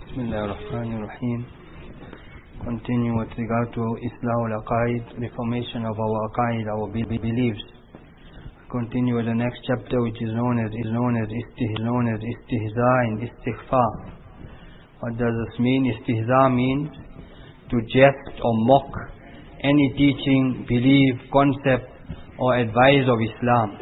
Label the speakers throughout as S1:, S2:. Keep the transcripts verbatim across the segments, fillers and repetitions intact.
S1: Bismillah ar-Rahman ar-Rahim. Continue with regard to Islah al-Aqaid, reformation of our Aqaid, our beliefs. Continue with the next chapter, which is known as is known as istih, known as istihza and istighfa. What does this mean? Istihza means to jest or mock any teaching, belief, concept or advice of Islam.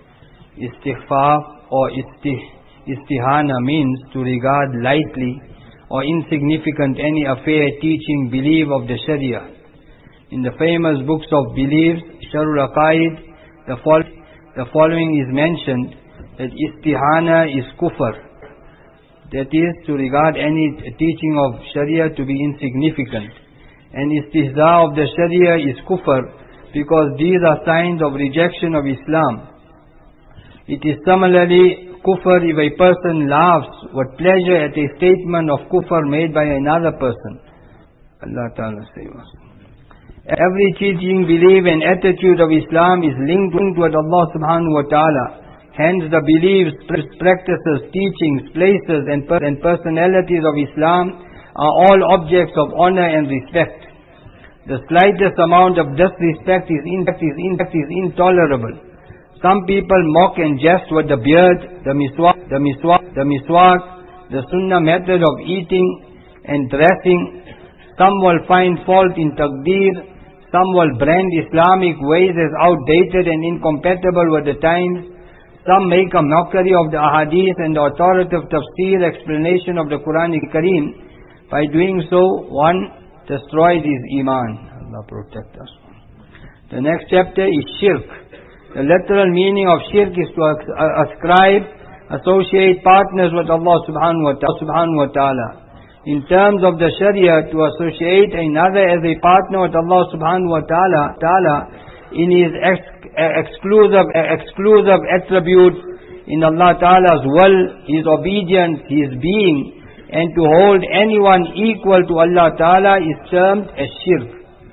S1: Istighfa or istih, istihana means to regard lightly or insignificant any affair, teaching, belief of the Sharia. In the famous books of beliefs, Sharul Aqaid, the, fol the following is mentioned, that istihana is kufr. That is, to regard any teaching of Sharia to be insignificant. And istihza of the Sharia is kufr, because these are signs of rejection of Islam. It is similarly kufr if a person laughs with pleasure at a statement of kufr made by another person. Allah Ta'ala save us. Every teaching, belief and attitude of Islam is linked with Allah Subhanahu wa Ta'ala. Hence the beliefs, practices, teachings, places and, per and personalities of Islam are all objects of honor and respect. The slightest amount of disrespect is, in fact, is, in fact, is intolerable. Some people mock and jest with the beard, the miswak, the miswak, the miswak, the sunnah method of eating and dressing. Some will find fault in taqdeer. Some will brand Islamic ways as outdated and incompatible with the times. Some make a mockery of the ahadith and the authoritative tafsir explanation of the Quran Kareem. By doing so, one destroys his iman. Allah protect us. The next chapter is shirk. The literal meaning of shirk is to ascribe, associate partners with Allah subhanahu wa ta'ala. In terms of the Sharia, to associate another as a partner with Allah subhanahu wa ta'ala in His ex exclusive, exclusive attributes, in Allah Ta'ala's will, His obedience, His being, and to hold anyone equal to Allah Ta'ala is termed as shirk.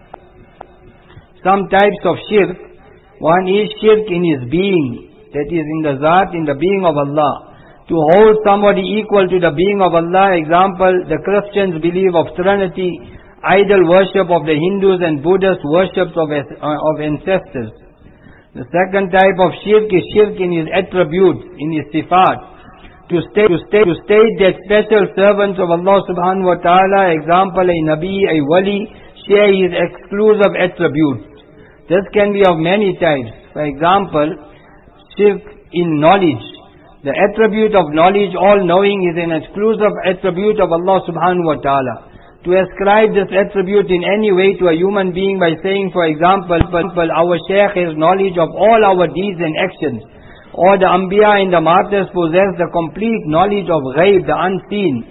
S1: Some types of shirk. One is shirk in his being, that is in the zat, in the being of Allah. To hold somebody equal to the being of Allah, example, the Christians believe of Trinity, idol worship of the Hindus and Buddhists worship of, of ancestors. The second type of shirk is shirk in his attributes, in his sifat. To state, to state, to state that special servants of Allah subhanahu wa ta'ala, example, a Nabi, a Wali, share his exclusive attributes. This can be of many types. For example, shirk in knowledge. The attribute of knowledge, all-knowing, is an exclusive attribute of Allah subhanahu wa ta'ala. To ascribe this attribute in any way to a human being by saying, for example, our Shaykh has knowledge of all our deeds and actions, or the Anbiya and the martyrs possess the complete knowledge of ghaib, the unseen.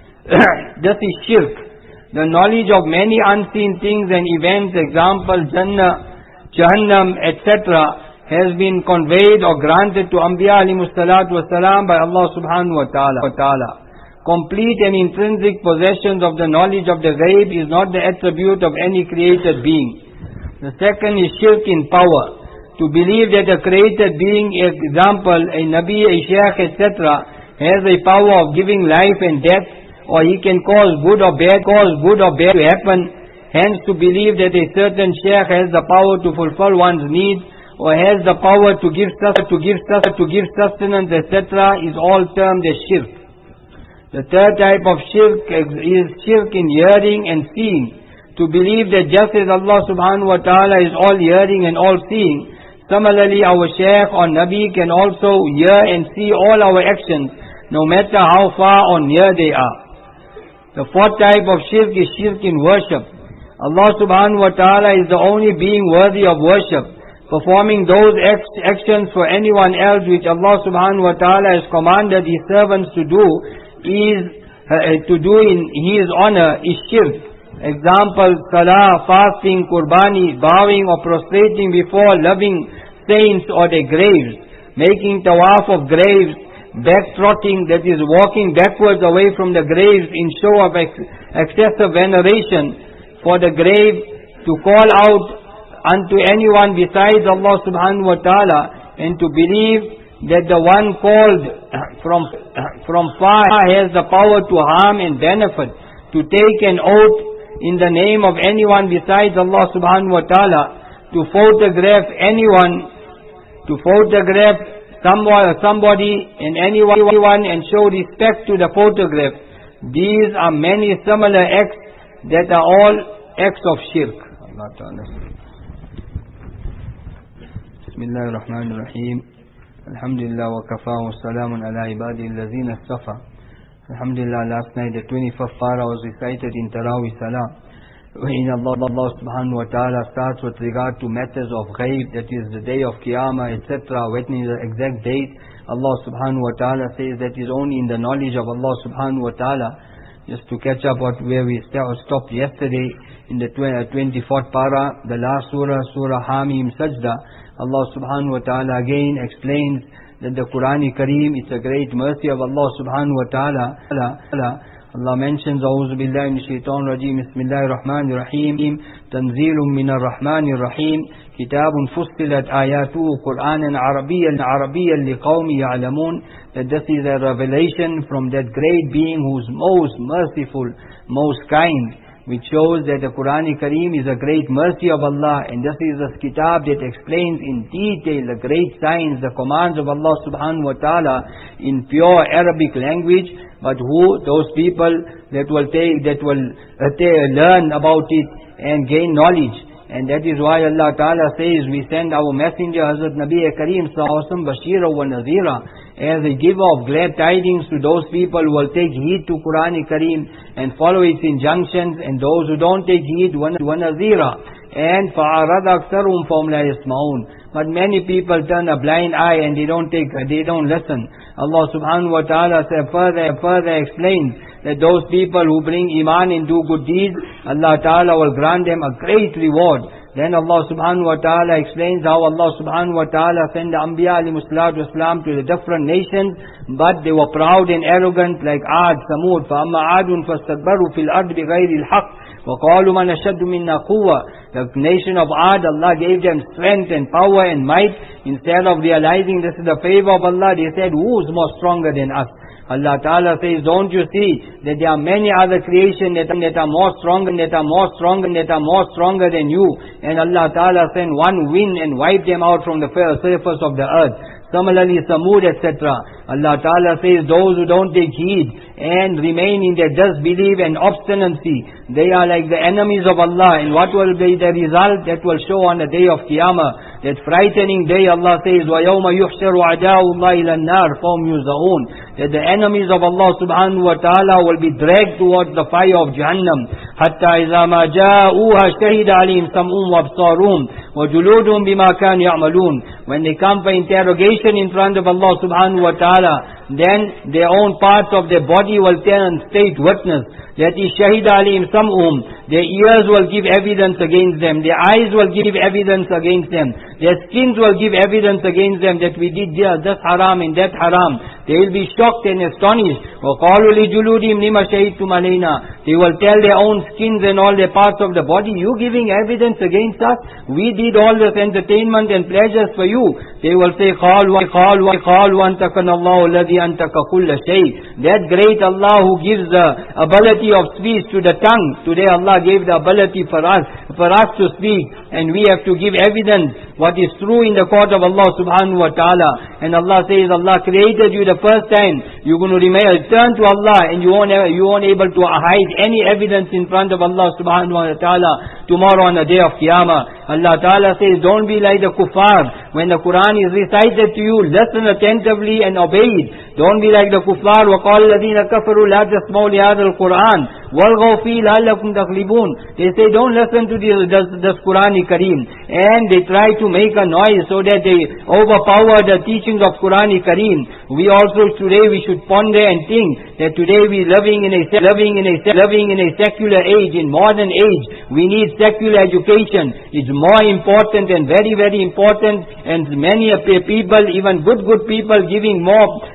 S1: This is shirk. The knowledge of many unseen things and events, example, Jannah, Jahannam, et cetera, has been conveyed or granted to Anbiya alayhimus salatu wasalam by Allah subhanahu wa ta'ala. Complete and intrinsic possessions of the knowledge of the ghaib is not the attribute of any created being. The second is shirk in power. To believe that a created being, example, a Nabi, a Shaykh, et cetera, has a power of giving life and death, or he can cause good or bad, cause good or bad to happen. Hence, to believe that a certain Shaykh has the power to fulfill one's needs, or has the power to give to give to give sustenance, et cetera, is all termed as shirk. The third type of shirk is shirk in hearing and seeing. To believe that just as Allah subhanahu wa ta'ala is all hearing and all seeing, similarly our Shaykh or Nabi can also hear and see all our actions, no matter how far or near they are. The fourth type of shirk is shirk in worship. Allah subhanahu wa ta'ala is the only being worthy of worship. Performing those actions for anyone else which Allah subhanahu wa ta'ala has commanded His servants to do is uh, to do in His honor is shirk. Example, salah, fasting, qurbani, bowing or prostrating before loving saints or their graves, making tawaf of graves, backtrotting, that is walking backwards away from the graves in show of ex excessive veneration for the grave, to call out unto anyone besides Allah subhanahu wa ta'ala, and to believe that the one called from, from far has the power to harm and benefit, to take an oath in the name of anyone besides Allah subhanahu wa ta'ala, to photograph anyone, to photograph someone, somebody and anyone and show respect to the photograph. These are many similar acts that are all acts of shirk. Allah Ta'ala. Bismillahir Rahmanir Rahim. Alhamdulillah wa kafa wa salamun ala ibadi allazina istafa. Alhamdulillah, last night the twenty-fifth para was recited in Taraweeh Salah, wherein Allah, Allah subhanahu wa ta'ala starts with regard to matters of ghaib, that is the day of Qiyamah, et cetera. When is the exact date? Allah subhanahu wa ta'ala says that is only in the knowledge of Allah subhanahu wa ta'ala. Just to catch up what where we stopped yesterday in the twenty-fourth para, the last surah, Surah Hamim Sajda, Allah subhanahu wa ta'ala again explains that the Quran Kareem, it's a great mercy of Allah subhanahu wa ta'ala. Allah mentions, A'udhu billahi minash shaitanir rajeem, Bismillahir Rahmanir Rahim, Tanzilun minar Rahmanir Rahim, Kitabun fussilat ayatuhu Qur'anan Arabiyyan Arabiyyan liqawmi ya'lamun. That this is a revelation from that great being who is most merciful, most kind, which shows that the Quran Kareem is a great mercy of Allah, and this is a kitab that explains in detail the great signs, the commands of Allah subhanahu wa ta'ala in pure Arabic language. But who? Those people that will take, that will uh, t- learn about it and gain knowledge. And that is why Allah Ta'ala says, we send our messenger Hazrat Nabi Kareem Sallallahu Alaihi Wasallam Bashira wa Nazira, as a giver of glad tidings to those people who will take heed to Quran Kareem and follow its injunctions, and those who don't take heed, wa Nazira. And فَأَعْرَضَ أَكْثَرُهُمْ فَهُمْ لَا يَسْمَعُونَ. But many people turn a blind eye and they don't take, they don't listen. Allah subhanahu wa ta'ala further, further explains that those people who bring iman and do good deeds, Allah ta'ala will grant them a great reward. Then Allah subhanahu wa ta'ala explains how Allah subhanahu wa ta'ala sent the Anbiya alayhi salatu wasalam to the different nations, but they were proud and arrogant like Ad, Samud. فَأَمَّا عَادٌ فَاسْتَكْبَرُوا فِي الْأَرْضِ بِغَيْرِ الْحَقِّ وَقَالُوا مَنْ أَشَدُّ مِنَّا قُوَّةً. The nation of Ad, Allah gave them strength and power and might. Instead of realizing this is the favor of Allah, they said, who is more stronger than us? Allah Ta'ala says, don't you see that there are many other creation that, that are more stronger, that are more stronger, that are more stronger than you. And Allah Ta'ala sent one wind and wiped them out from the surface of the earth. Similarly, Samud, et cetera. Allah Ta'ala says, those who don't take heed and remain in their disbelief and obstinacy, they are like the enemies of Allah. And what will be the result? That will show on the day of Qiyamah. That frightening day, Allah says, وَيَوْمَ يُحْشَرُ عَدَاءُ اللَّهِ إِلَى النَّارِ فَهُمْ يُوزَعُونَ. That the enemies of Allah subhanahu wa ta'ala will be dragged towards the fire of Jahannam. حَتَّى إِذَا مَا جَاءُوهَا شَهِدَ عَلَيْهِمْ سَمْعُهُمْ وَأَبْصَارُهُمْ وَجُلُودُهُمْ بِمَا كَانُوا يَعْمَلُونَ. When they come for interrogation in front of Allah subhanahu wa ta'ala, then their own parts of their body will turn state witness. That is shahid alayhim sam'uhum. Their ears will give evidence against them. Their eyes will give evidence against them. Their skins will give evidence against them that we did this haram and that haram. They will be shocked and astonished. وَقَالُوا لِجُلُودِهِمْ لِمَ شَهِدْتُمْ عَلَيْنَا. They will tell their own skins and all their parts of the body, you giving evidence against us? We did all this entertainment and pleasures for you. They will say, قَالُوا قَالُوا قَالُوا أَنْتَقَنَا اللَّهُ الَّذِي أَنْتَقَ كُلَّ شَيْءٍ. That great Allah who gives the ability of speech to the tongue. Today Allah gave the ability for us, for us to speak, and we have to give evidence what is true in the court of Allah subhanahu wa ta'ala. And Allah says, Allah created you the first time. You're going to remain, turn to Allah, and you won't, you won't able to hide any evidence in front of Allah subhanahu wa ta'ala tomorrow on the day of Qiyamah. Allah Ta'ala says, don't be like the kuffar. When the Quran is recited to you, listen attentively and obey it. Don't be like the kuffar. وَقَالَ الَّذِينَ كَفَرُوا لَا تَسْمَعُوا لِهَذَا الْقُرْآنِ وَالْغَوْا فِيهِ لَعَلَّكُمْ تَغْلِبُونَ. They say, don't listen to this, this, this Quran Kareem. And they try to make a noise so that they overpower the teachings of Quran Kareem. We also today, we should ponder and think that today we living in a living in a living in a secular age, in modern age. We need secular education. It's more important and very very important, and many people, even good good people, giving more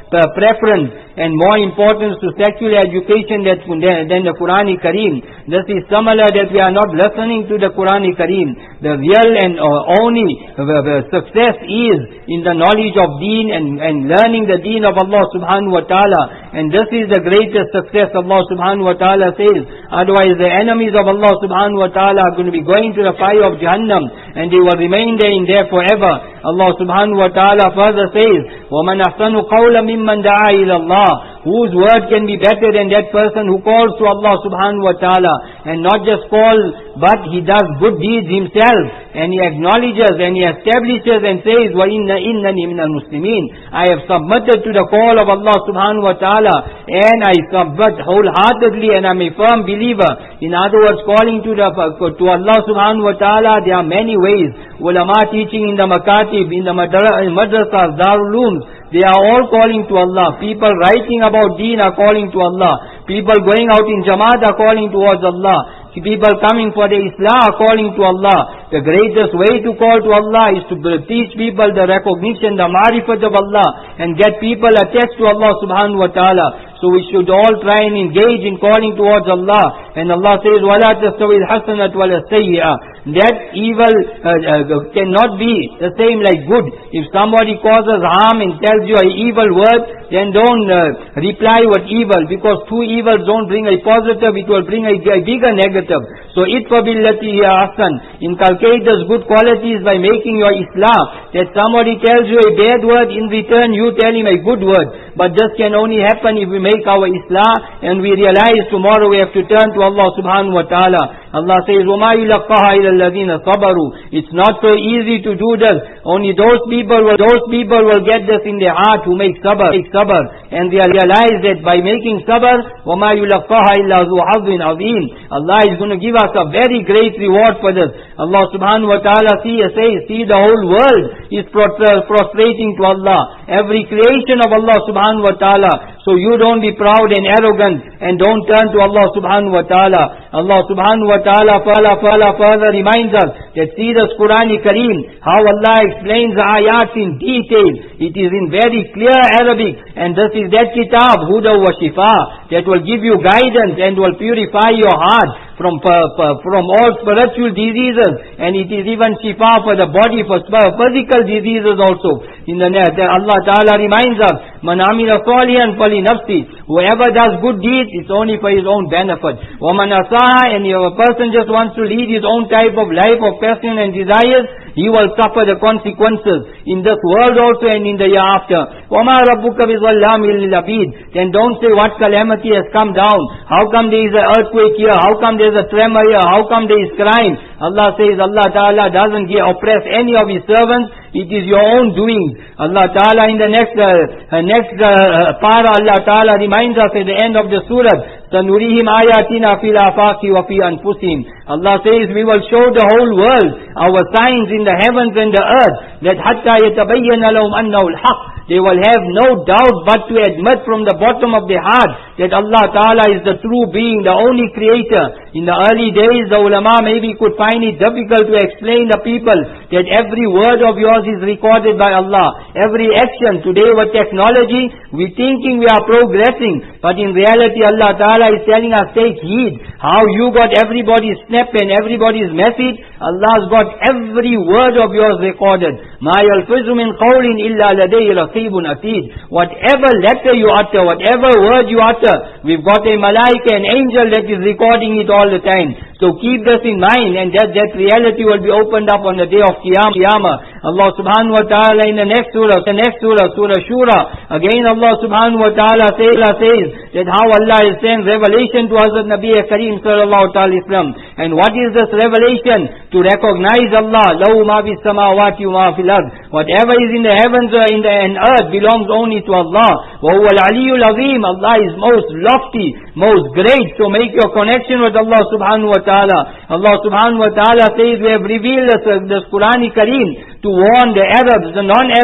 S1: uh, preference and more importance to secular education that, than the Quran Kareem. This is similar that we are not listening to the Quran Kareem. The real and uh, only uh, success is in the knowledge of Deen and, and learning the Deen of Allah subhanahu wa ta'ala. And this is the greatest success Allah subhanahu wa ta'ala says. Otherwise the enemies of Allah subhanahu wa ta'ala are going to be going to the fire of Jahannam and they will remain there in there forever. Allah subhanahu wa ta'ala further says, وَمَنْ أَحْسَنُ قَوْلًا مِمَّنْ دَعَا إِلَى اللَّهِ. Whose word can be better than that person who calls to Allah subhanahu wa ta'ala, and not just call, but he does good deeds himself, and he acknowledges and he establishes and says, وَإِنَّ إِنَّنِي مِنَ الْمُسْلِمِينَ. I have submitted to the call of Allah subhanahu wa ta'ala, and I submit wholeheartedly, and I'm a firm believer. In other words, calling to the to Allah subhanahu wa ta'ala, there are many ways. Ulama teaching in the makatib, in the madrasas, darul ulooms, they are all calling to Allah. People writing about deen are calling to Allah. People going out in Jamaat are calling towards Allah. People coming for the Islah are calling to Allah. The greatest way to call to Allah is to teach people the recognition, the marifat of Allah, and get people attached to Allah subhanahu wa ta'ala. So we should all try and engage in calling towards Allah. And Allah says, وَلَا تَسْتَوِي الْحَسَنَةُ وَلَا السَّيِّئَةُ. That evil uh, uh, cannot be the same like good. If somebody causes harm and tells you an evil word, then don't uh, reply with evil, because two evils don't bring a positive, it will bring a, a bigger negative. So idfa billati hiya ahsan. Inculcate those good qualities by making your islah. That somebody tells you a bad word, in return you tell him a good word. But this can only happen if we make our islah and we realize tomorrow we have to turn to Allah subhanahu wa ta'ala. Allah says, وَمَا يُلَقَّهَا إِلَى الَّذِينَ صَبَرُوا. It's not so easy to do this. Only those people will, those people will get this in their heart who make sabr, make sabr. And they realize that by making sabr, وَمَا يُلَقَّهَا إِلَّا ذُو حَظٍّ عَظِيمٍ. Allah is going to give us a very great reward for this. Allah subhanahu wa ta'ala see, says, see the whole world is prostrating to Allah. Every creation of Allah subhanahu wa ta'ala. So you don't be proud and arrogant and don't turn to Allah subhanahu wa ta'ala. Allah subhanahu wa ta'ala further reminds us that see this Quran Kareem, how Allah explains the ayats in detail. It is in very clear Arabic, and this is that kitab, Huda wa Shifa, that will give you guidance and will purify your heart from uh, from all spiritual diseases, and it is even shifa for the body, for physical diseases also. In the net, Allah Ta'ala reminds us, Man amila salihan fali nafsi. Whoever does good deeds, it's only for his own benefit. Waman asaha, and if a person just wants to lead his own type of life of passion and desires, he will suffer the consequences in this world also and in the year after. وَمَا رَبُّكَ بِظَلَّامٍ لِلْعَبِيدِ. Then don't say what calamity has come down. How come there is an earthquake here? How come there is a tremor here? How come there is crime? Allah says Allah Ta'ala doesn't oppress any of His servants. It is your own doing. Allah Ta'ala in the next uh, next uh, para, Allah Ta'ala reminds us at the end of the surah, سَنُرِيهِمْ آيَاتِنَا فِي الْآفَاقِ وَفِي أَنفُسِهِمْ. Allah says we will show the whole world our signs in the heavens and the earth, that حَتَّى يَتَبَيَّنَ لَهُمْ أَنَّهُ الْحَقِّ. They will have no doubt but to admit from the bottom of their heart that Allah Ta'ala is the true being, the only creator. In the early days, the ulama maybe could find it difficult to explain the people that every word of yours is recorded by Allah. Every action. Today with technology, we thinking we are progressing, but in reality Allah Ta'ala is telling us, take heed. How you got everybody's snap and everybody's message, Allah's got every word of yours recorded. مَا يَلْفِظُ مِنْ قَوْلٍ إِلَّا لَدَيْهِ رَقِيبٌ عَتِيدٌ. Whatever letter you utter, whatever word you utter, we've got a malaika, an angel that is recording it all the time. So keep this in mind, and that, that reality will be opened up on the day of Qiyamah. Allah subhanahu wa ta'ala in the next surah, the next surah, Surah Shura, again Allah subhanahu wa ta'ala says, says that how Allah is saying revelation to Hazrat Nabi Kareem sallallahu ta'ala islam. And what is this revelation? To recognize Allah, lahu ma bis samawati wa ma fil ard. Whatever is in the heavens or in the and earth belongs only to Allah. Wa huwa al-aliyyul azim. Allah is most lofty, most great. So make your connection with Allah subhanahu wa ta'ala. Allah subhanahu wa ta'ala says we have revealed this, this Quran Kareem to warn the Arabs, the non-Arabs,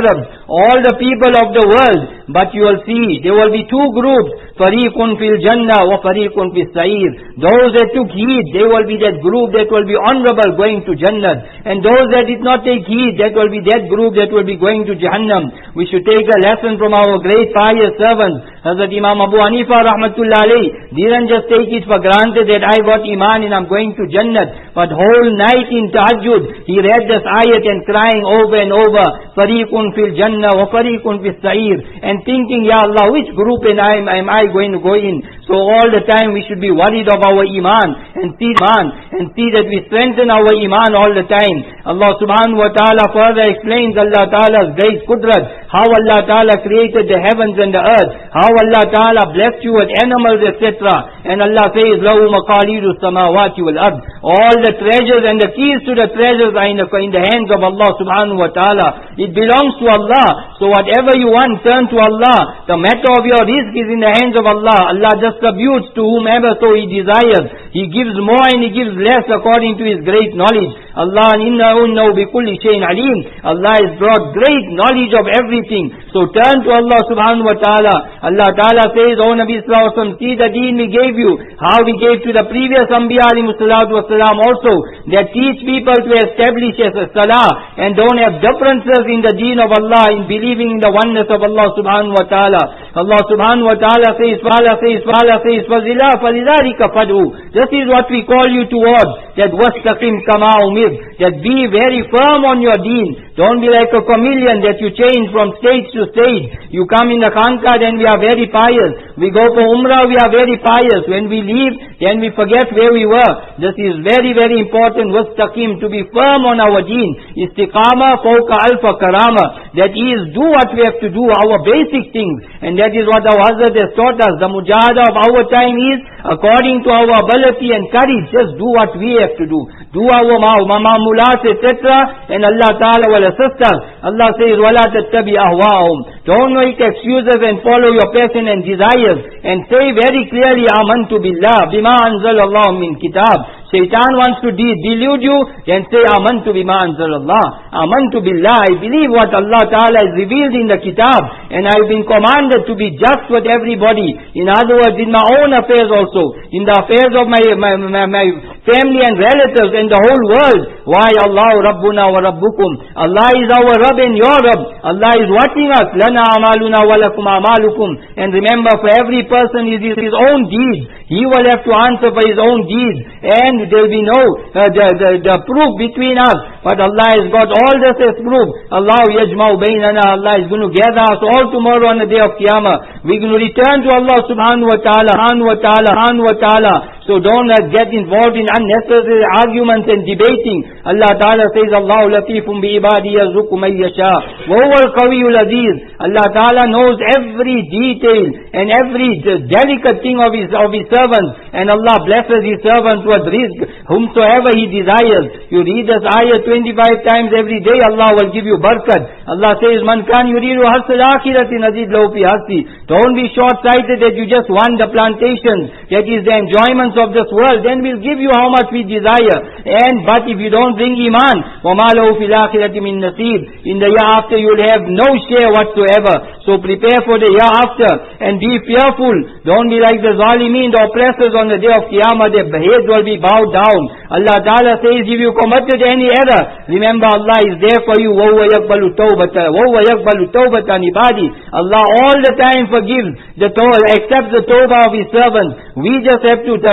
S1: all the people of the world. But you will see, there will be two groups, فَرِيقٌ فِي الْجَنَّةِ وَفَرِيقٌ فِي السَّعِيرِ. Those that took heed, they will be that group that will be honorable going to Jannah. And those that did not take heed, that will be that group that will be going to Jahannam. We should take a lesson from our great pious servants. Hazrat Imam Abu Hanifa rahmatullah alayhi didn't just take it for granted that I got Iman and I'm going to Jannah, but whole night in tahajjud he read this ayat and crying over and over, Fariqun fil Jannah wa Fariqun fis Sa'ir, and thinking, Ya Allah, which group am I, am I going to go in? So all the time we should be worried of our Iman and see Iman and see that we strengthen our Iman all the time. Allah subhanahu wa ta'ala further explains Allah ta'ala's great qudrat, how Allah ta'ala created the heavens and the earth, how Allah ta'ala blessed you with animals, et cetera. And Allah says, Lahu maqalidu samawati wal ard. All the treasures and the keys to the treasures are in the, in the hands of Allah subhanahu wa ta'ala. It belongs to Allah. So whatever you want, turn to Allah. The matter of your rizq is in the hands of Allah. Allah distributes to whomever so He desires. He gives more and He gives less according to His great knowledge. Allah innahu bi kulli shay'in alim. Allah has brought great knowledge of everything. So turn to Allah subhanahu wa ta'ala. Allah ta'ala says, O Nabi sallallahu alaihi wasallam, see the deen we gave you, how we gave to the previous Anbiya alayhi salatu wasalam also, that teach people to establish as a salah and don't have differences in the deen of Allah, in believing in the oneness of Allah subhanahu wa ta'ala. Allah subhanahu wa ta'ala says, Fala says, Fala says, Fazila falidharika fad'u. This is what we call you towards, that wastaqim kama umir, that be very firm on your deen. Don't be like a chameleon that you change from stage to stage. You come in the khanqa, then we are very pious. We go for umrah, we are very pious. When we leave, then we forget where we were. This is very, very important. Wastaqim, to be firm on our deen. Istiqama fawqa alfa karama. That is, do what we have to do, our basic things. And that is what our Hazrat has taught us. The mujahada of our time is, according to our ability and courage, just do what we have to do. Do our ma'amulat, et cetera. And Allah Ta'ala will assist us. Allah says, وَلَا تَتَّبِي أَهْوَاهُمْ. Don't make excuses and follow your passion and desires. And say very clearly, آمَنْتُ بِاللَّهِ بِمَا أَنزَلَ اللَّهُ مِنْ كِتَابٍ. Shaitan wants to de- delude you, then say, Amantu bima anzalallah. Amantu billah. I believe what Allah Ta'ala has revealed in the kitab, and I have been commanded to be just with everybody. In other words, in my own affairs also, in the affairs of my, my, my, my family and relatives and the whole world. Why? Allah Rabbuna wa Rabbukum. Allah is our Rabb and your Rabb. Allah is watching us. Lana amaluna wa lakum amalukum. And remember, for every person is his own deed. He will have to answer for his own deeds. And there will be no uh, the, the, the proof between us. But Allah has got all this as proof. Allah yajma'u baynana. Allah is going to gather us all tomorrow on the day of Qiyamah. We're going to return to Allah subhanahu wa ta'ala, subhanahu wa ta'ala, subhanahu wa ta'ala. So don't uh, get involved in unnecessary arguments and debating. Allah Ta'ala says, Allahu latifum bi ibadi yazruku man yasha. Wa huwa al-qawiyul aziz. Allah Ta'ala knows every detail and every delicate thing of His of His servants. And Allah blesses His servants with rizq, whomsoever He desires. You read this ayah twenty-five times every day, Allah will give you barakat. Allah says, Man kan yuridu hasal akhirati nazid lahu fi hasti. Don't be short-sighted that you just want the plantations, that is the enjoyments of this world. Then we'll give you how much we desire. And but if you don't bring iman, وَمَا لَهُ فِي الْآخِرَةِ مِن نَصِيبٍ, in the year after you'll have no share whatsoever. So prepare for the year after and be fearful. Don't be like the zalimin, the oppressors on the day of Qiyamah. Their heads will be bowed down. Allah Ta'ala says, if you committed any error, remember Allah is there for you. وَهُوَ يَقْبَلُ تَوْبَةَ وَهُوَ يَقْبَلُ تَوْبَةَ عِبَادِهِ. Allah all the time forgives the tawbah, accepts the tawbah of His servants. We just have to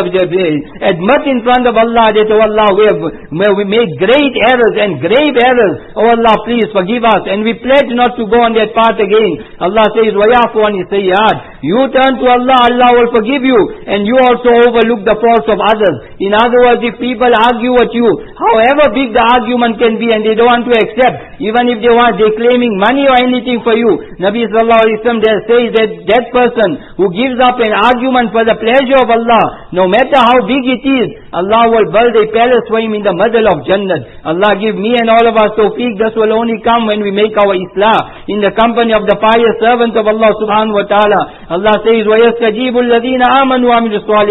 S1: admit in front of Allah that, oh Allah, we have we made great errors and grave errors. Oh Allah, please forgive us. And we pledge not to go on that path again. Allah says, وَيَعْفُ عَنِ السَّيِّئَاتِ. You turn to Allah, Allah will forgive you. And you also overlook the faults of others. In other words, if people argue with you, however big the argument can be, and they don't want to accept, even if they want, they're claiming money or anything for you, Nabi Sallallahu Alaihi Wasallam there says that that person who gives up an argument for the pleasure of Allah, no matter how big it is, Allah will build a palace for him in the middle of Jannah. Allah give me and all of us tawfiq. This will only come when we make our Islah in the company of the pious servants of Allah subhanahu wa ta'ala. Allah says, وَيَسْتَجِيبُ الَّذِينَ آمَنُوا وَعَمِلُوا الصَّالِحَاتِ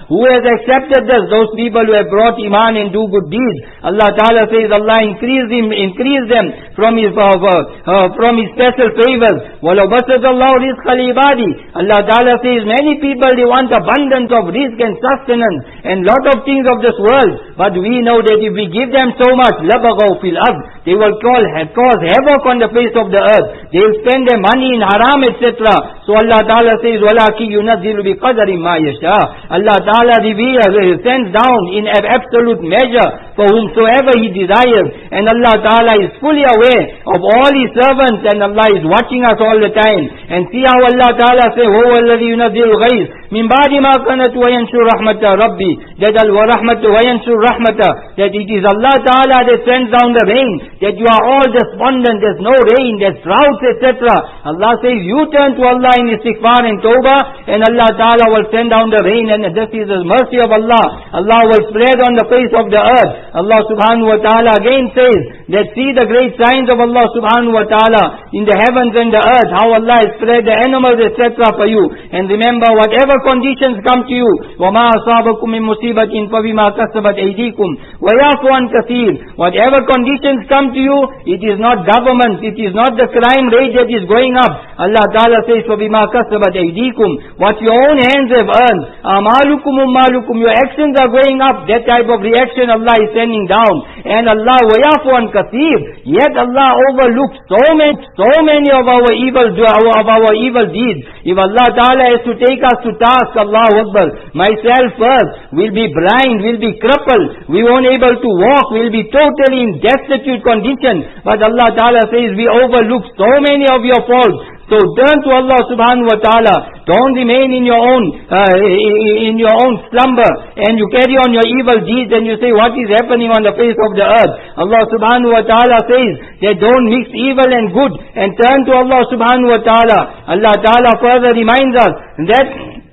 S1: Who has accepted this? Those people who have brought iman and do good deeds. Allah Ta'ala says, Allah increase him, increase them from his, uh, uh, from his special favors. وَلَوْ بَسَطَ اللَّهُ رِزْقَ لِعِبَادِهِ. Allah Ta'ala says, many people, they want abundance of rizq and sustenance and lot of things of this world. But we know that if we give them so much, لَبَغَوْا فِي الْأَرْضِ, they will call, cause havoc on the face of the earth. They will spend their money in haram, et cetera. So Allah Ta'ala says, وَلَكِنْ يُنَزِّلُ بِقَدَرٍ مَا يَشَاءُ. Allah Ta'ala reveals, sends down in absolute measure for whomsoever He desires. And Allah Ta'ala is fully aware of all His servants, and Allah is watching us all the time. And see how Allah Ta'ala says, هُوَ الَّذِي يُنَزِّلُ الْغَيْثَ مِنْ بَعْدِ مَا قَنَطَ وَيَنْشُرُ رَحْمَةَ رَبِّي. That al-rahmat وَيَنْشُرُ رَحْمَةَ, that it is Allah Ta'ala that sends down the rain, that you are all despondent, there's no rain, there's droughts, et cetera. Allah says, you turn to Allah in istighfar and tawbah, and Allah Ta'ala will send down the rain, and this is the mercy of Allah. Allah will spread on the face of the earth. Allah Subhanahu wa Ta'ala again says, that see the great signs of Allah Subhanahu wa Ta'ala in the heavens and the earth, how Allah has spread the animals, et cetera for you. And remember, whatever conditions come to you, وَمَا أَصَابَكُم مِّن مُّصِيبَةٍ فَبِمَا كَسَبَتْ أَيْدِيكُمْ وَيَعْفُ عَن كَثِيرٍ. Whatever conditions come to you, it is not government, it is not the crime rate that is going up. Allah Ta'ala says, فَبِمَا كَسَبَتْ أَيْدِيكُمْ, what your own hands have earned. أَعْمَالُكُمْ أُمَّالُكُمْ, your actions are going up. That type of reaction Allah is sending down. And Allah وَيَعْفُ عَن كَثِيرٍ, yet Allah overlooks so many, so many of our evil, of our evil deeds. If Allah Ta'ala has to take us to task, Allahu Akbar, myself first, will be blind, will be crippled, we won't able to walk, will be totally in destitute condition. But Allah Ta'ala says, we overlook so many of your faults. So turn to Allah Subhanahu wa Ta'ala. Don't remain in your own uh, in your own slumber, and you carry on your evil deeds, and you say, what is happening on the face of the earth? Allah Subhanahu wa Ta'ala says that don't mix evil and good, and turn to Allah Subhanahu wa Ta'ala. Allah Ta'ala further reminds us that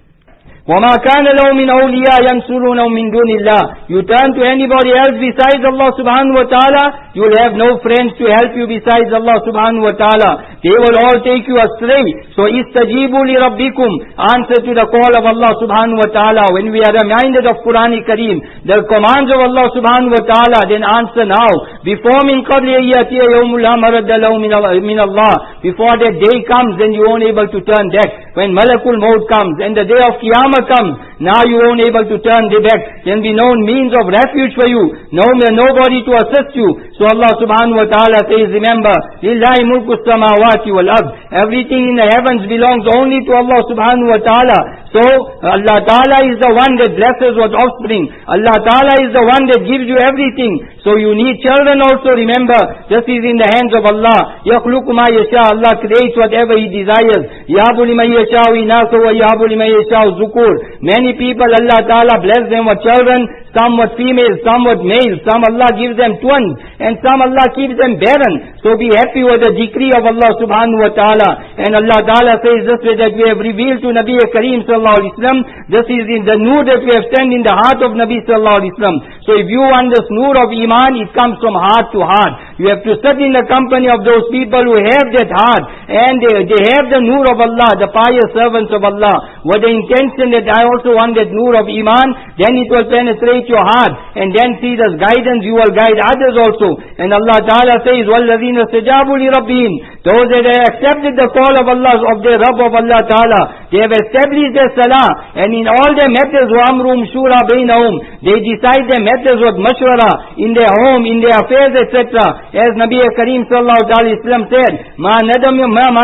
S1: وَمَا كَانَ لَهُ مِنْ أَوْلِيَاءَ يَنْصُرُونَهُ مِنْ دُونِ اللَّهِ. You turn to anybody else besides Allah Subhanahu wa Ta'ala, you will have no friends to help you besides Allah Subhanahu wa Ta'ala. They will all take you astray. So istajibu li rabbikum, answer to the call of Allah Subhanahu wa Ta'ala. When we are reminded of Qur'an Kareem, the commands of Allah Subhanahu wa Ta'ala, then answer now. Before min qabli yatiya yawmul la maradda lahu min Allah, before that day comes, then you won't able to turn back. When Malakul Maut comes and the day of Qiyamah comes, now you won't able to turn back. There will be no means of refuge for you, no nobody to assist you. So Allah Subhanahu wa Ta'ala says, remember, lillahi mulku samawati wal ard. Everything in the heavens belongs only to Allah Subhanahu wa Ta'ala. So Allah Ta'ala is the one that blesses with offspring. Allah Ta'ala is the one that gives you everything. So you need children also. Remember, this is in the hands of Allah. يَخْلُقُ مَا يَشَاءُ, Allah creates whatever He desires. يَهَبُ لِمَن يَشَاءُ إِنَاثًا وَيَهَبُ لِمَن يَشَاءُ الذُّكُورَ. Many people, Allah Ta'ala bless them with children, some with females, some with males, some Allah gives them twins, and some Allah keeps them barren. So be happy with the decree of Allah Subhanahu wa Ta'ala. And Allah Ta'ala says this way, that we have revealed to Nabi Kareem Sallallahu Alaihi Wasallam. This is in the nur that we have sent in the heart of Nabi Sallallahu Alaihi Wasallam. So if you want this nur of Iman, it comes from heart to heart. You have to sit in the company of those people who have that heart, and they, they have the nur of Allah, the pious servants of Allah, with the intention that I also want that nur of Iman. Then it will penetrate your heart, and then see this guidance, you will guide others also. And Allah Ta'ala says, وَالَّذِينَ اسْتَجَابُوا لِرَبِّهِمْ, those that have accepted the call of Allah, of their Rabb, of Allah Ta'ala, they have established their salah, and in all their matters, وَأَمْرُهُمْ شُورَى بَيْنَهُمْ, they decide their matters with mashwara, in their home, in their affairs, et cetera. As Nabi Kareem Sallallahu Alaihi Wasallam said, مَا نَدِمَ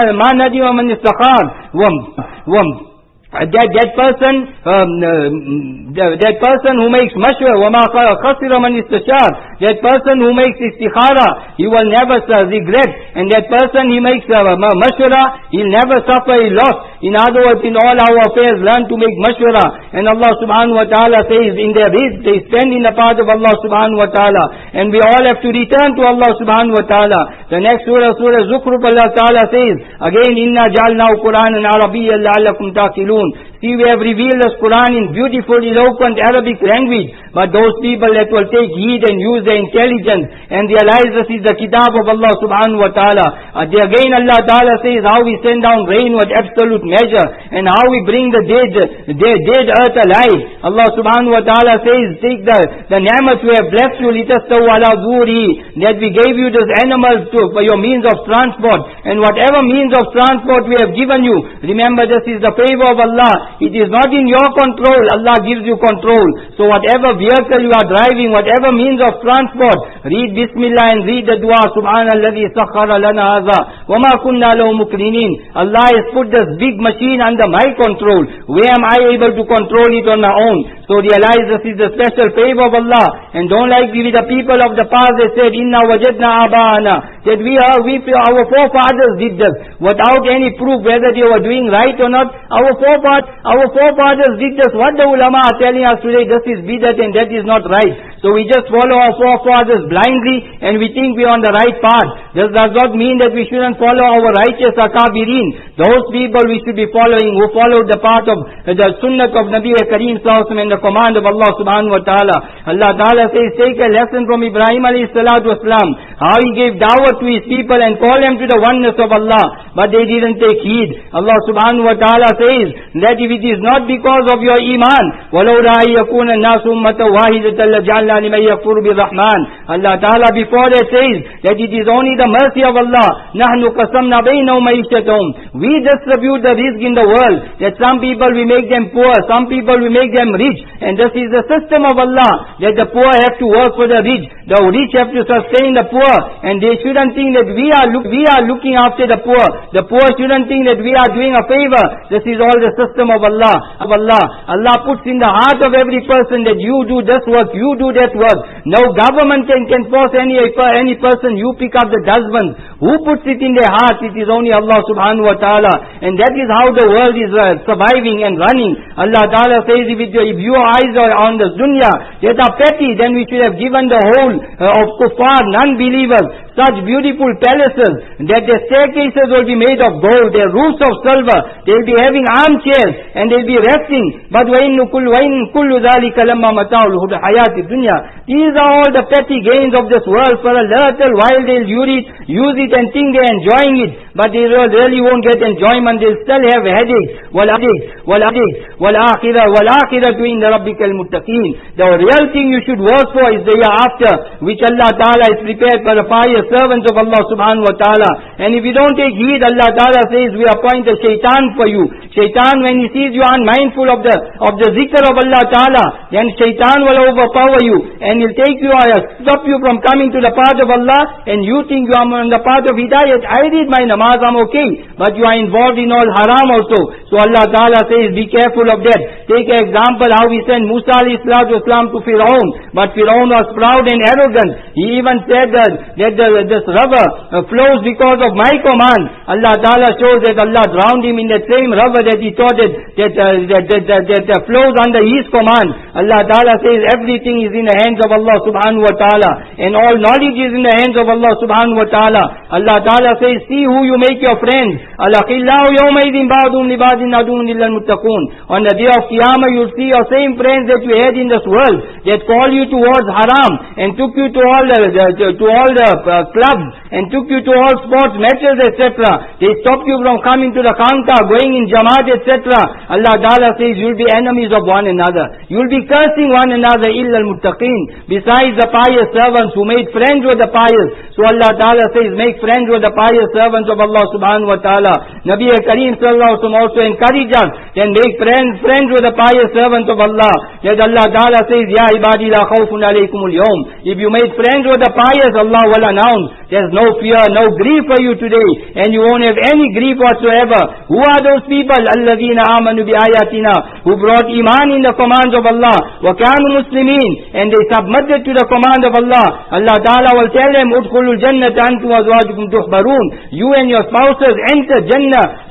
S1: مَنْ اسْتَخَارَ وَمْ That, that person, um, uh, that person who makes mashwar, وَمَا خَسِرَ مَنْ اسْتَشَارَ, that person who makes istikhara, he will never uh, regret. And that person he makes uh, mashwara, he'll never suffer a loss. In other words, in all our affairs, learn to make mashwara. And Allah Subhanahu wa Ta'ala says, in their rizq, they spend in the path of Allah Subhanahu wa Ta'ala. And we all have to return to Allah Subhanahu wa Ta'ala. The next surah, Surah Zukhruf, Allah Ta'ala says, again, إِنَّا جَعَلْنَاهُ قُرْآنًا عَرَبِيًّا لَعَلَّكُمْ تَعْقِلُونَ. See, we have revealed this Quran in beautiful, eloquent Arabic language, But those people that will take heed and use their intelligence and realize this is the kitab of Allah subhanahu wa ta'ala. Uh, again Allah ta'ala says how we send down rain with absolute measure and how we bring the dead, dead, dead earth alive. Allah subhanahu wa ta'ala says, take the, the ni'mat we have blessed you, litastaw ala dhuri, that we gave you this animals to, for your means of transport, and whatever means of transport we have given you, remember this is the favor of Allah. It is not in your control, Allah gives you control. So whatever vehicle you are driving, whatever means of transport, read Bismillah and read the dua, Subhanalladhi sakhara lana hadha, wa ma kunna lahu muqrinin. Allah has put this big machine under my control. Where am I able to control it on my own? So realize this is the special favor of Allah, and don't like with the people of the past that said, Inna wajadna aba'ana, that we are, we, our forefathers did this, without any proof whether they were doing right or not. Our forefathers, our forefathers did this. What the ulama are telling us today, this is bidat and that is not right. So we just follow our forefathers blindly and we think we are on the right path. This does not mean that we shouldn't follow our righteous akabirin. Those people we should be following who followed the path of the sunnah of Nabi Kareem sallallahu alaihi wasallam and the command of Allah subhanahu wa ta'ala. Allah ta'ala says, take a lesson from Ibrahim alayhi salatu wasalam, how he gave dawah to his people and called them to the oneness of Allah, but they didn't take heed. Allah subhanahu wa ta'ala says that if it is not because of your iman, وَلَوْ رَأَيْ يَكُونَ النَّاسُ أُمَّةً وَاحِدَةً لَجَعَلْنَا لِمَن يَكْفُرُ بِالرَّحْمَنِ. Allah ta'ala before that says that it is only the mercy of Allah. نَحْنُ قَسَمْنَا بَيْنَهُمْ مَعِيشَتَهُمْ. We distribute the rizq in the world, that some people we make them poor, some people we make them rich, and this is the system of Allah, that the poor have to work for the rich, the rich have to sustain the poor, and they shouldn't think that we are look, we are looking after the poor. The poor shouldn't think that we are doing a favor. This is all the system of Allah. Of Allah. Allah puts in the heart of every person that you do this work, you do that work. No government can, can force any, any person, you pick up the dustbin. Who puts it in their heart? It is only Allah subhanahu wa ta'ala. And that is how the world is uh, surviving and running. Allah ta'ala says, if, it, if your eyes are on the dunya that are petty, then we should have given the whole uh, of kuffar, non-believers, such beautiful palaces, that their staircases will be made of gold, their roofs of silver, they'll be having armchairs, and they'll be resting. But وَإِنُّ كُلُّ ذَلِكَ لَمَّا مَتَاعُ الْحَيَاةِ الدُّنْيَا. These are all the petty gains of this world. For a little while they'll use it, use it and think they're enjoying it, but they really won't get enjoyment. They'll still have headaches. وَالْأَدِقْ وَالْأَدِقْ وَالْآخِرَةُ وَالْآخِرَةُ إِنَّ رَبِّكَ الْمُتَّقِينَ. The real thing you should work for is the year after, which Allah Ta'ala is prepared for the pious servants of Allah subhanahu wa ta'ala. And if you don't take heed, Allah Ta'ala says we appoint a shaitan for you. Shaitan, when he sees you unmindful of the of the zikr of Allah Ta'ala, then shaitan will overpower you and he'll take you, uh, stop you from coming to the path of Allah, and you think you are on the path of hidayat. I read my namaz, I'm okay, but you are involved in all haram also. So Allah Ta'ala says be careful of that. Take an example how we sent Musa alayhi salatu wasalam to Fir'aun, but Fir'aun was proud and arrogant. He even said that, that the, this river uh, flows because of my command. Allah Ta'ala shows that Allah drowned him in that same river that he thought that, that, uh, that, that, that, that, that flows under his command. Allah Ta'ala says everything is in the hands of Allah subhanahu wa ta'ala, and all knowledge is in the hands of Allah subhanahu wa ta'ala. Allah Ta'ala says, see who you make your friends. Al-akhillahu yawmaidhin ba'dhum li ba'dhin aduwwun illa al-muttaqun. On the day of Qiyamah you'll see your same friends that you had in this world, that call you towards haram and took you to all the, the to all the uh, clubs and took you to all sports matches, et cetera. They stopped you from coming to the khanqa, going in jamaat, et cetera. Allah Ta'ala says you'll be enemies of one another. You'll be cursing one another, illa al-muttaqin. Besides the pious servants who made friends with the pious. So Allah Ta'ala says make friends with the pious servants of Allah subhanahu wa ta'ala. Nabi Kareem sallallahu alaihi wasallam also encouraged us, then make friends friends with the pious servants of Allah. That Allah Ta'ala says, Ya ibadi la khawfun alaykum al-yawm. If you made friends with the pious, Allah will announce, there's no fear, no grief for you today, and you won't have any grief whatsoever. Who are those people? Alladhina amanu bi ayatina, who brought iman in the commands of Allah, wa kanu muslimin, and they submitted to the command of Allah. Allah Ta'ala will tell them, udkhulul jannata antum wa azwajukum tuhbarun. You and your spouses enter Jannah,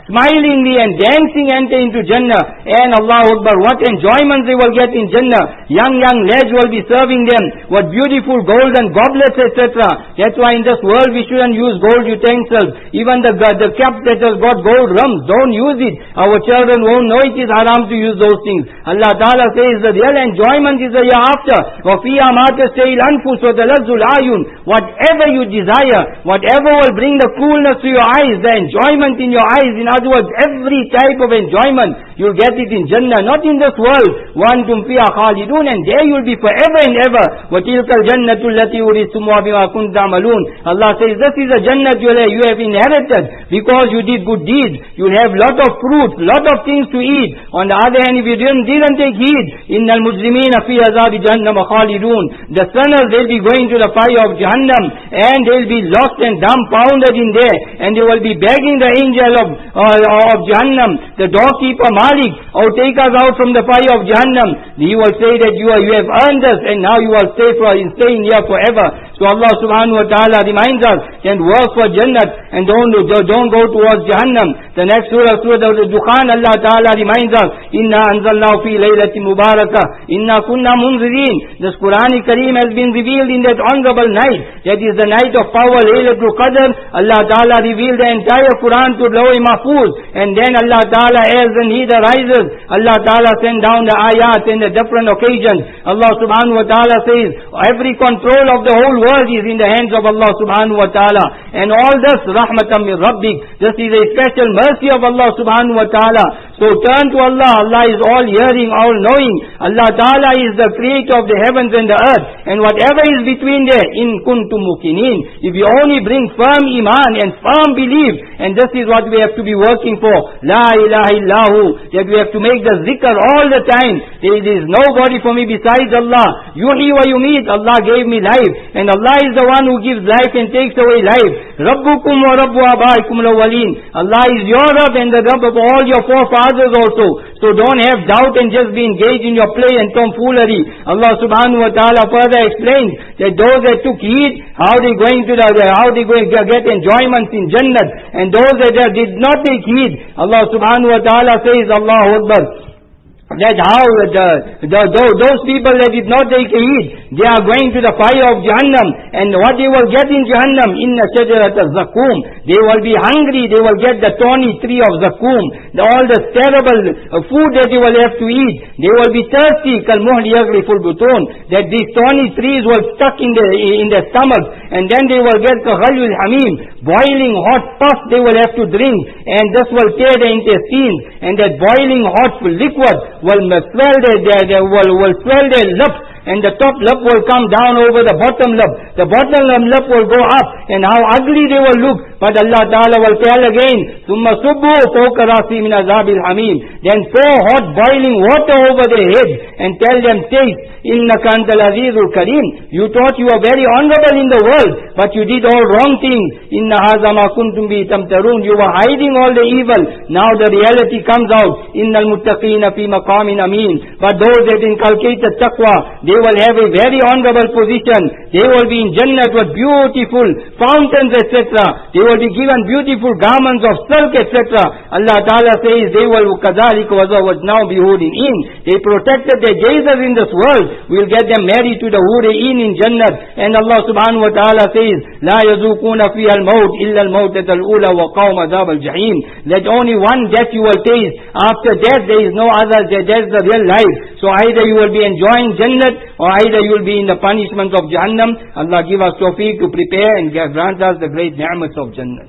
S1: smilingly and dancing enter into Jannah. And Allahu Akbar, what enjoyments they will get in Jannah. Young, young lads will be serving them. What beautiful golden goblets, et cetera. That's why in this world we shouldn't use gold utensils. Even the, the cup that has got gold rums, don't use it. Our children won't know it is haram to use those things. Allah Ta'ala says the real enjoyment is the hereafter. وَفِيهَا مَا تَشْتَهِي الْأَنفُسُ وَتَلَذُّ الْأَعْيُنُ. Whatever you desire, whatever will bring the coolness to your eyes, the enjoyment in your eyes, in other words, every type of enjoyment, you'll get it in Jannah, not in this world. وَأَنْتُمْ فِيهَا خَالِدُونَ. And there you'll be forever and ever. وَتِلْكَ الْجَنَّةُ الَّتِي أُورِثْتُمُوهَا بِمَا كُنتُمْ تَعْمَلُونَ. Allah says, this is a Jannah you have inherited because you did good deeds. You'll have lot of fruits, lot of things to eat. On the other hand, if you didn't, didn't take heed, إِنَّ الْمُجْرِمِينَ فِي عَذَابِ جَهَنَّمَ خَالِدُونَ. The sinners, they'll be going to the fire of Jahannam and they'll be lost and dumbfounded in there, and they will be begging the angel of, uh, of Jahannam, the doorkeeper Malik, oh, take us out from the fire of Jahannam. He will say that you, are, you have earned us and now you will stay, for, stay in here forever. So Allah subhanahu wa ta'ala reminds us, and work for Jannat and don't, don't go towards Jahannam. The next surah, Surah Al-Dukhan, Allah ta'ala reminds us, Inna anzalnahu fi laylatin mubarakah, Inna kunna munzirin. This Qur'an Kareem has been revealed in that honorable night. That is the night of power, Laylatul Qadr. Allah ta'ala revealed the entire Qur'an to Lawh Mahfuz. And then Allah ta'ala, as the need arises, Allah ta'ala send down the ayat in the different occasions. Allah subhanahu wa ta'ala says, every control of the whole world is in the hands of Allah subhanahu wa ta'ala. And all this, rahmatan min rabbik. This is a special mercy of Allah subhanahu wa ta'ala. So turn to Allah. Allah is all hearing, all knowing. Allah ta'ala is the creator of the heavens and the earth. And whatever is between there, in kuntum mukinin. If you only bring firm iman and firm belief, and this is what we have to be working for. La ilaha illahu. That we have to make the zikr all the time. There is nobody for me besides Allah. Yuhi wa yumit. Allah gave me life. And Allah is the one who gives life and takes away life. Rabbukum wa rabbu abaikum al-awwalin. Allah is your Rabb and the Rabb of all your forefathers also. So don't have doubt and just be engaged in your play and tomfoolery. Allah subhanahu wa ta'ala further explains that those that took heed, how they going to the, how they going to get enjoyments in Jannat. And those that did not take heed, Allah subhanahu wa ta'ala says, Allahu Akbar, that how the, the, those people that did not take heed, they are going to the fire of Jahannam, and what they will get in Jahannam, inna shajarat az-zakum, they will be hungry, they will get the thorny tree of zakum, the, all the terrible food that they will have to eat, they will be thirsty, kal muhli yagriful butun, that these thorny trees will stuck in the in their stomachs, and then they will get kaghalul hamim, boiling hot pus they will have to drink, and this will tear the intestines, and that boiling hot liquid will swell their, their, their will, will swell their lips, and the top lip will come down over the bottom lip. The bottom lip will go up, and how ugly they will look. But Allah Ta'ala will tell again, ثُمَّ صُبُّوا فَوْقَ رَاسِهِ مِنْ عَذَابِ الْحَمِيمِ. Then pour hot boiling water over their head, and tell them, taste, إِنَّكَ أَنْتَ الْعَزِيزُ الْكَرِيمُ. You thought you were very honorable in the world, but you did all wrong things. إِنَّ هَذَا مَا كُنْتُمْ بِهِ تَمْتَرُونَ. You were hiding all the evil. Now the reality comes out. إِنَّ الْمُتَّقِينَ فِي مَقَامٍ أَمِينٍ. But those that inculcate the taqwa, they will have a very honorable position. They will be in Jannat with beautiful fountains, et cetera. They will be given beautiful garments of silk, et cetera. Allah Ta'ala says, they will كَذَلِكَ وَزَوَّجْنَاهُمْ بِحُورٍ عِينٍ. They protected their gazers in this world. We'll get them married to the Hur-e-Ain in Jannat. And Allah Subhanahu wa Ta'ala says, لَا يَذُوقُونَ فِيهَا الْمَوْتِ إِلَّا الْمَوْتَةَ الْأُولَى وَقَوْمَ عَذَابَ الْجَحِيمِ. That only one death you will taste. After death there is no other. That's the real life. So either you will be enjoying Jannat, or either you will be in the punishment of Jahannam. Allah give us tawfiq to prepare and grant us the great ni'mats of Jannah.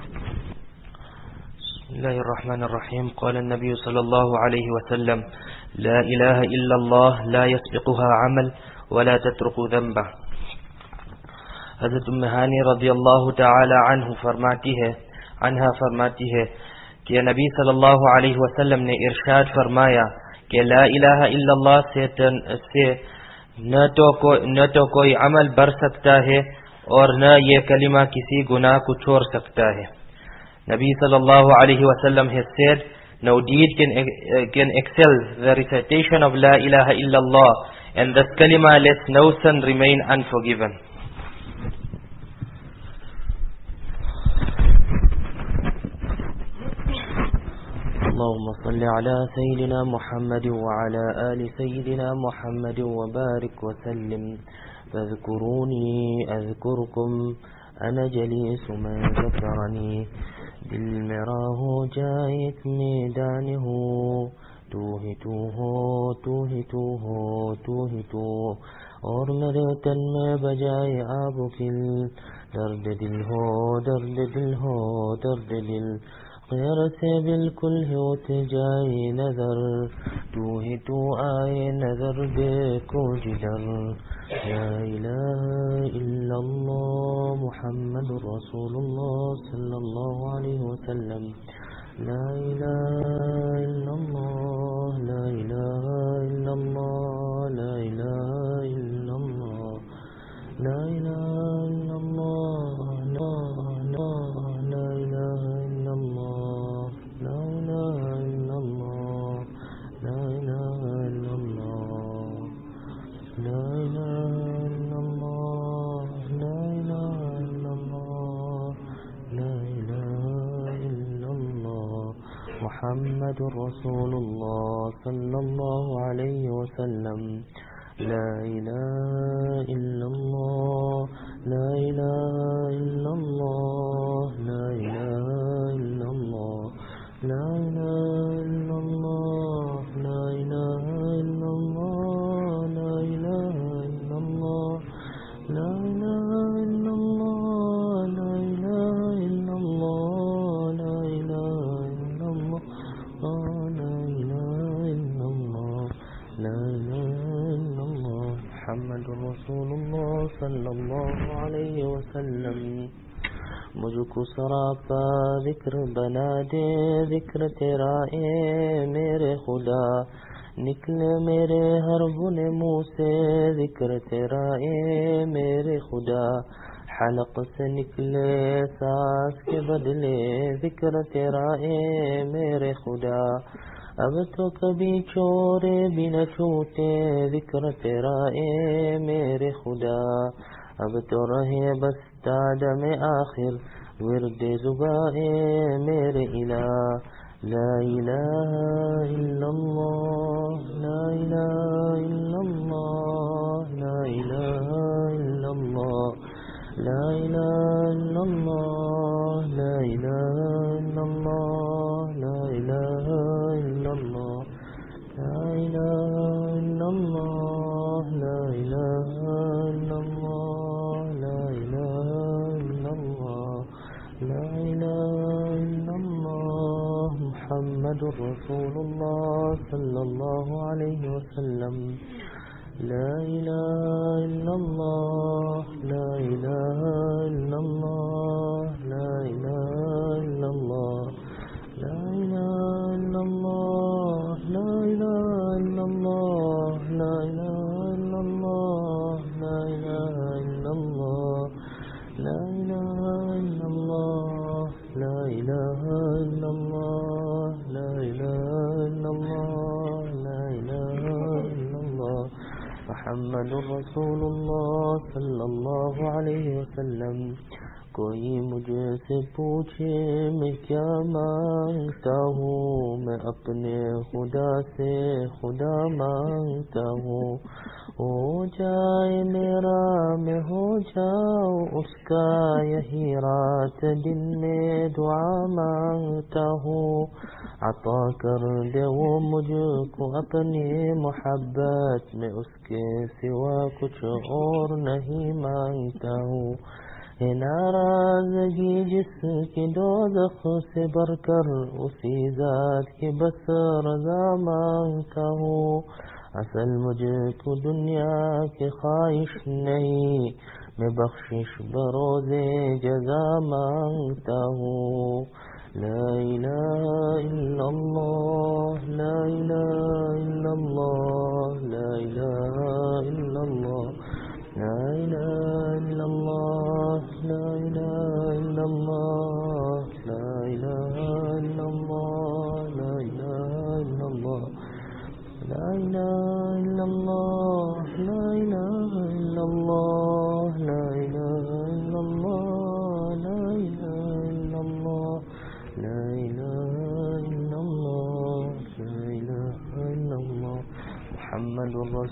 S2: بسم الله الرحمن الرحيم. قال النبي صلى الله عليه وسلم لا إله إلا الله لا يسبقها عمل ولا تترك ذنبه. حضرت ام ہانی رضی اللہ تعالی عنہ فرماتی ہے عنہا فرماتی ہے کہ نبی صلی اللہ علیہ وسلم نے ارشاد فرمایا کہ لا الہ الا اللہ سے, سے نہ تو کو, نہ تو کوئی عمل بڑھ سکتا ہے اور نہ یہ کلمہ کسی گناہ کو چھوڑ سکتا ہے. Nabi sallallahu alayhi wa sallam has said, no deed can, uh, can excel the recitation of La ilaha illallah, and this kalima lets no sin remain unforgiven. صل على سيدنا محمد وعلى آل سيدنا محمد وبارك وسلم فاذكروني أذكركم أنا جليس من ذكرني दिल मेरा हो जाए मैदान हो तू ही तू हो तू ही तू हो तू ही तू और मेरे तन में बजाए आबो किल दर्द दिल हो दर्द दिल हो दर्द दिल गैर से बिल्कुल होते जाए नजर तू ही तू आए नजर देखो जिधर ला इलाहा इल्लल्लाह मुहम्मदुर रसूलुल्लाह सल्लल्लाहु अलैहि वसल्लम ला इलाहा इल्लल्लाह ला इलाहा इल्लल्लाह ला इलाहा इल्लल्लाह ला इलाहा इल्लल्लाह ला ला इलाहा इल्लल्लाह ला इलाहा इल्लल्लाह ला इलाहा इल्लल्लाह ला इलाहा इल्लल्लाह ला इलाहा इल्लल्लाह ला इलाहा इल्लल्लाह मुहम्मदुर रसूलुल्लाह सल्लल्लाहु अलैहि वसल्लम لا إله إلا الله لا إله إلا الله لا إله إلا الله لا إله إلا الله لا إله إلا الله لا إله إلا الله لا إله إلا الله لا إله إلا الله لا إله إلا الله لا إله إلا الله لا إله محمد رسول الله صلى الله عليه वसल्लम मुझको सरापा जिक्र बना दे जिक्र तेरा ए मेरे खुदा निकले मेरे हर गुने मुँह से जिक्र तेरा ए मेरे खुदा हलक से निकले सांस के बदले जिक्र तेरा ए मेरे खुदा अब तो कभी चोरे भी न छूटे जिक्र तेरा ए मेरे खुदा अब तो रहे बस तादम आखिर विरद जुबा ए मेरे इला ला इलाहा इल्लल्लाह ला इलाहा इल्लल्लाह ला इलाहा इल्लल्लाह ला इलाहा इल्लल्लाह ला इलाहा इल्लल्लाह ला इलाहा इल्लल्लाह ला इलाहा इल्लल्लाह ला इलाहा इल्लल्लाह ला इलाहा इल्लल्लाह ला इलाहा इल्लल्लाह मुहम्मदुर रसूलुल्लाह सल्लल्लाहु अलैहि वसल्लम لا إله إلا الله لا إله إلا الله لا إله إلا الله لا إله إلا الله لا إله إلا الله لا إله إلا الله لا إله إلا الله لا إله إلا الله لا إله إلا الله لا إله إلا الله لا إله إلا الله محمد رسول الله صلى الله عليه वसल्लम कोई मुझे से पूछे मैं क्या मांगता हूँ मैं अपने खुदा से खुदा मांगता हूँ हो जाए मेरा मैं हो जाऊँ उसका यही रात दिन में दुआ मांगता हूँ अता कर दे वो मुझको अपनी मोहब्बत में उसके सिवा कुछ और नहीं मांगता हूँ है नाराजगी जिसकी दोज़ख से बढ़कर उसी जात की बस रज़ा मांगता हूँ असल मुझको दुनिया की ख्वाहिश नहीं मैं बख्शिश बरोज़े जज़ा मांगता हूँ ला इलाहा इल्लल्लाह ला इलाहा इल्लल्लाह ला इलाहा इल्लल्लाह لا إله إلا الله لا إله إلا الله لا إله إلا الله لا إله إلا الله لا إله إلا الله لا إله إلا الله لا إله إلا الله لا إله إلا الله لا إله إلا الله